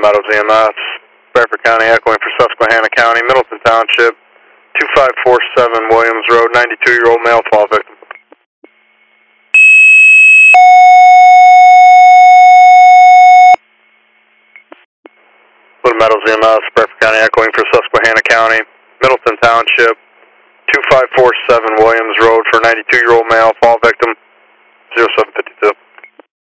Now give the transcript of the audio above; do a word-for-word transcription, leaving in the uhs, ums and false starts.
Meadows E M S, Bradford County, echoing for Susquehanna County, Middleton Township, two five four seven Williams Road, ninety-two-year-old male fall victim. Little Meadows E M S, Bradford County, echoing for Susquehanna County, Middleton Township, two five four seven Williams Road for ninety-two-year-old male fall victim, zero seven fifty-two.